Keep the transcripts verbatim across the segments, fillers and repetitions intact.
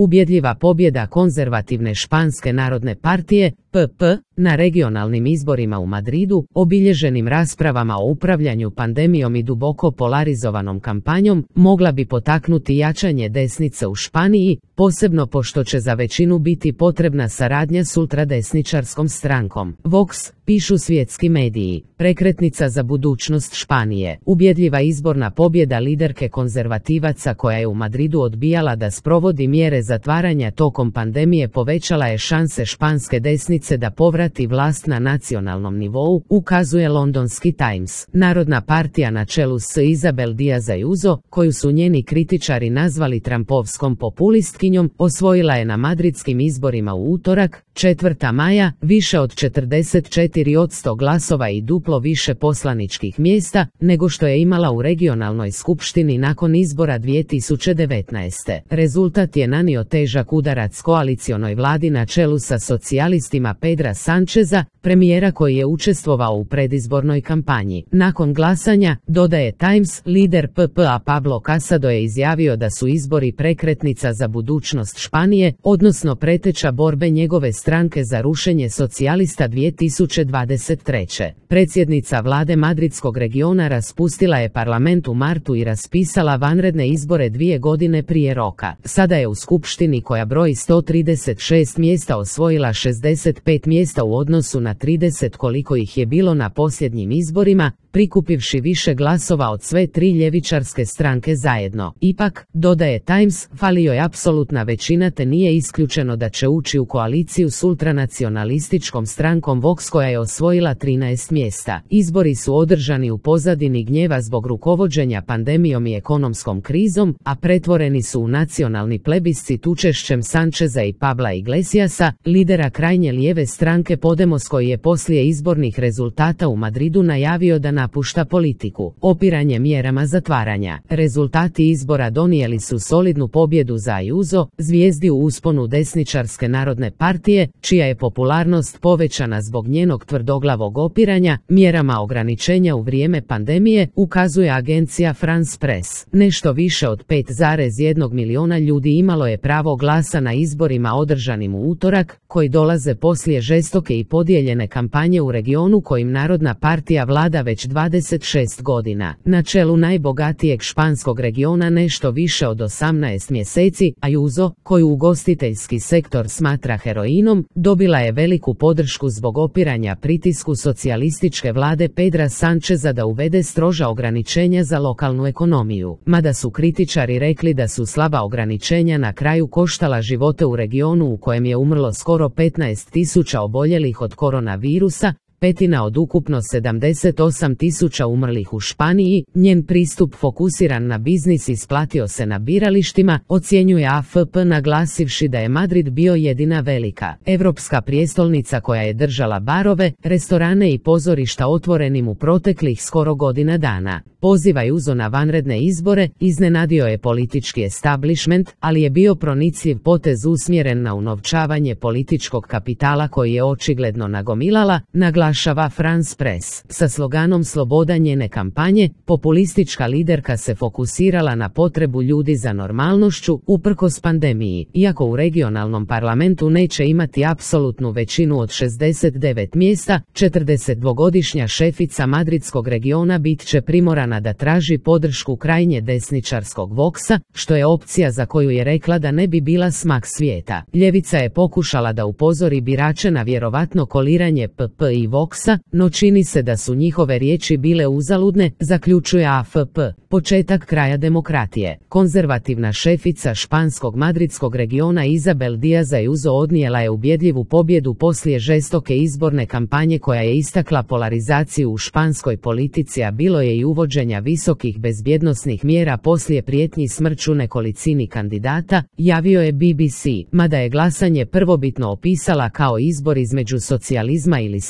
Ubjedljiva pobjeda konzervativne Španske narodne partije, P P, na regionalnim izborima u Madridu, obilježenim raspravama o upravljanju pandemijom i duboko polarizovanom kampanjom, mogla bi potaknuti jačanje desnice u Španiji, posebno pošto će za većinu biti potrebna saradnja s ultradesničarskom strankom. Vox, pišu svjetski mediji. Prekretnica za budućnost Španije. Ubjedljiva izborna pobjeda liderke konzervativaca koja je u Madridu odbijala da sprovodi mjere zatvaranja tokom pandemije povećala je šanse španske desnice da povrati vlast na nacionalnom nivou, ukazuje londonski Times. Narodna partija na čelu s Isabel Díaz Ayuso, koju su njeni kritičari nazvali trampovskom populistkinjom, osvojila je na madridskim izborima u utorak, četvrtog maja, više od četrdeset četiri posto glasova i duplo više poslaničkih mjesta nego što je imala u regionalnoj skupštini nakon izbora dvije tisuće devetnaeste. Rezultat je nanio težak udarac koalicionoj vladi na čelu sa socijalistima Pedra Sancheza, premijera koji je učestvovao u predizbornoj kampanji. Nakon glasanja, dodaje Times, lider P P-a Pablo Casado je izjavio da su izbori prekretnica za budućnost Španije, odnosno preteča borbe njegove stranke za rušenje socijalista dvije tisuće dvadeset treće. Predsjednica vlade madridskog regiona raspustila je parlament u martu i raspisala vanredne izbore dvije godine prije roka. Sada je u skupštini koja broji sto trideset šest mjesta osvojila šezdeset pet mjesta u odnosu na trideset koliko ih je bilo na posljednjim izborima, prikupivši više glasova od sve tri ljevičarske stranke zajedno. Ipak, dodaje Times, fali joj apsolutna većina te nije isključeno da će ući u koaliciju s ultranacionalističkom strankom Vox koja je osvojila trinaest mjesta. Izbori su održani u pozadini gnjeva zbog rukovođenja pandemijom i ekonomskom krizom, a pretvoreni su u nacionalni plebiscit učešćem Sancheza i Pabla Iglesiasa, lidera krajnje lijeve stranke Podemos koji je poslije izbornih rezultata u Madridu najavio da napušta politiku. Opiranje mjerama zatvaranja. Rezultati izbora donijeli su solidnu pobjedu za Ayuso, zvijezdi u usponu desničarske narodne partije, čija je popularnost povećana zbog njenog tvrdoglavog opiranja mjerama ograničenja u vrijeme pandemije, ukazuje agencija France Press. Nešto više od pet zarez jedan miliona ljudi imalo je pravo glasa na izborima održanim u utorak, koji dolaze poslije žestoke i podijeljene kampanje u regionu kojim Narodna partija vlada već dvadeset šest godina. Na čelu najbogatijeg španskog regiona nešto više od osamnaest mjeseci, Ayuso, koju ugostiteljski sektor smatra heroinom, dobila je veliku podršku zbog opiranja pritisku socijalističke vlade Pedra Sancheza da uvede stroža ograničenja za lokalnu ekonomiju. Mada su kritičari rekli da su slaba ograničenja na kraju koštala živote u regionu u kojem je umrlo skoro petnaest tisuća oboljelih od koronavirusa, petina od ukupno sedamdeset osam tisuća umrlih u Španiji, njen pristup fokusiran na biznis isplatio se na biralištima, ocjenjuje A F P naglasivši da je Madrid bio jedina velika europska prijestolnica koja je držala barove, restorane i pozorišta otvorenim u proteklih skoro godina dana. Poziv Ayuso na vanredne izbore iznenadio je politički establishment, ali je bio pronicljiv potez usmjeren na unovčavanje političkog kapitala koji je očigledno nagomilala, naglašava France Press. Sa sloganom Sloboda njene kampanje, populistička liderka se fokusirala na potrebu ljudi za normalnošću, uprkos pandemiji. Iako u regionalnom parlamentu neće imati apsolutnu većinu od šezdeset devet mjesta, četrdesetdvogodišnja šefica madridskog regiona bit će primorana da traži podršku krajnje desničarskog Voxa, što je opcija za koju je rekla da ne bi bila smak svijeta. Ljevica je pokušala da upozori birače na vjerovatno koliranje P P i Voxa, no čini se da su njihove riječi bile uzaludne, zaključuje A F P. Početak kraja demokratije. Konzervativna šefica španskog madridskog regiona Isabel Díaz Ayuso odnijela je ubjedljivu pobjedu poslije žestoke izborne kampanje koja je istakla polarizaciju u španskoj politici, a bilo je i uvođenja visokih bezbjednosnih mjera poslije prijetnji smrću nekolicini kandidata, javio je B B C. Mada je glasanje prvobitno opisala kao izbor između socijalizma ili slobode,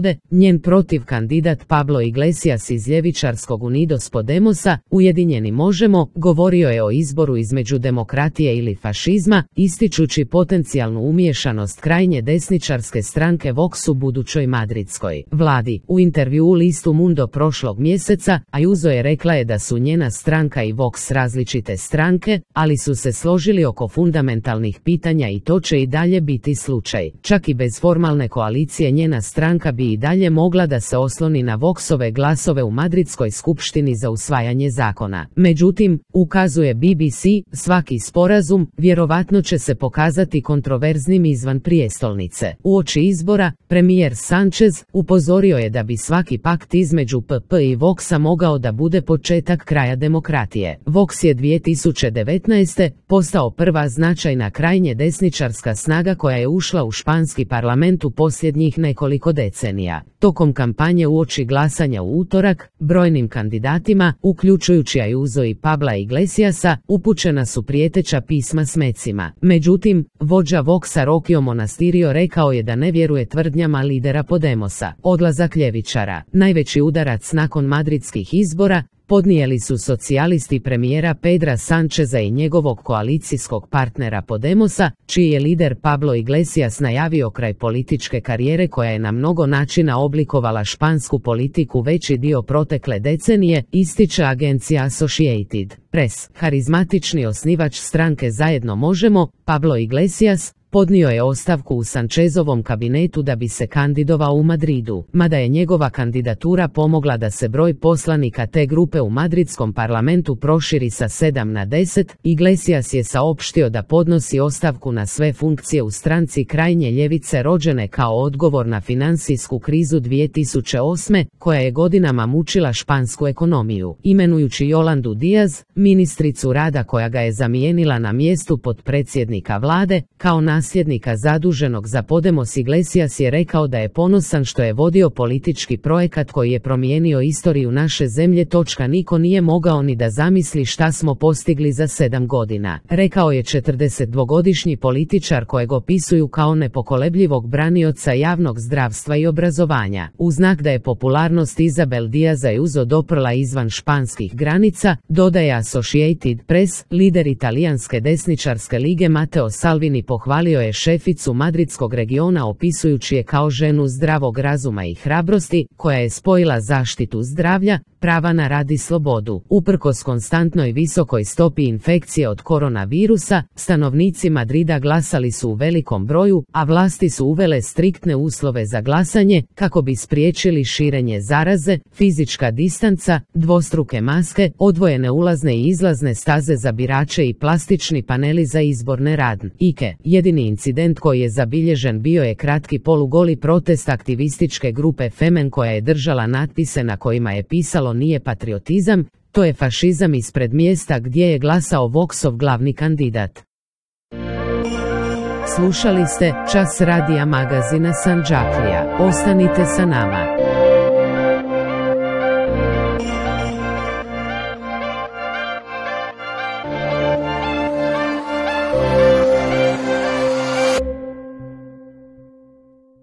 vlade, njen protiv kandidat Pablo Iglesias iz ljevičarskog Unidos Podemosa, Ujedinjeni možemo, govorio je o izboru između demokratije ili fašizma, ističući potencijalnu umiješanost krajnje desničarske stranke Vox u budućoj madridskoj vladi. U intervju u listu Mundo prošlog mjeseca, Ayuso je rekla je da su njena stranka i Vox različite stranke, ali su se složili oko fundamentalnih pitanja i to će i dalje biti slučaj. Čak i bez formalne koalicije njena stranka bi i dalje mogla da se osloni na Voxove glasove u Madridskoj skupštini za usvajanje zakona. Međutim, ukazuje B B C, svaki sporazum vjerovatno će se pokazati kontroverznim izvan prijestolnice. Uoči izbora, premijer Sanchez upozorio je da bi svaki pakt između P P i Voxa mogao da bude početak kraja demokratije. Vox je dvije tisuće devetnaeste. postao prva značajna krajnje desničarska snaga koja je ušla u španski parlament u posljednjih nekoliko decenija. Tokom kampanje uoči glasanja u utorak, brojnim kandidatima, uključujući Ayuso i Pabla Iglesiasa, upućena su prijeteća pisma s mecima. Međutim, vođa Voxa Rocio Monastirio rekao je da ne vjeruje tvrdnjama lidera Podemosa. Odlazak ljevičara, najveći udarac nakon madridskih izbora, podnijeli su socijalisti premijera Pedra Sancheza i njegovog koalicijskog partnera Podemosa, čiji je lider Pablo Iglesias najavio kraj političke karijere koja je na mnogo načina oblikovala špansku politiku veći dio protekle decenije, ističe agencija Associated Press. Harizmatični osnivač stranke Zajedno možemo, Pablo Iglesias, podnio je ostavku u Sanchezovom kabinetu da bi se kandidovao u Madridu. Mada je njegova kandidatura pomogla da se broj poslanika te grupe u madridskom parlamentu proširi sa sedam na deset, Iglesias je saopštio da podnosi ostavku na sve funkcije u stranci krajnje ljevice rođene kao odgovor na financijsku krizu dvije tisuće osme, koja je godinama mučila špansku ekonomiju. Imenujući Yolandu Díaz, ministricu rada koja ga je zamijenila na mjestu potpredsjednika vlade, kao nasljednika zaduženog za Podemos, Iglesias je rekao da je ponosan što je vodio politički projekat koji je promijenio istoriju naše zemlje. Niko nije mogao ni da zamisli šta smo postigli za sedam godina, rekao je četrdesetdvogodišnji političar kojeg opisuju kao nepokolebljivog branioca javnog zdravstva i obrazovanja. U znak da je popularnost Isabel Díaza Ayuso doprla izvan španskih granica, dodaje Associated Press, lider italijanske desničarske lige Matteo Salvini pohvalio je šeficu madridskog regiona opisujući je kao ženu zdravog razuma i hrabrosti, koja je spojila zaštitu zdravlja, prava na rad i slobodu. Uprkos konstantnoj visokoj stopi infekcije od koronavirusa, stanovnici Madrida glasali su u velikom broju, a vlasti su uvele striktne uslove za glasanje kako bi spriječili širenje zaraze, fizička distanca, dvostruke maske, odvojene ulazne i izlazne staze za birače i plastični paneli za izborne radnike. Jedini incident koji je zabilježen bio je kratki polugoli protest aktivističke grupe Femen koja je držala natpise na kojima je pisalo "Nije patriotizam, to je fašizam" ispred mjesta gdje je glasao Voxov glavni kandidat. Slušali ste Čas radija magazina Sandžaklija. Ostanite sa nama.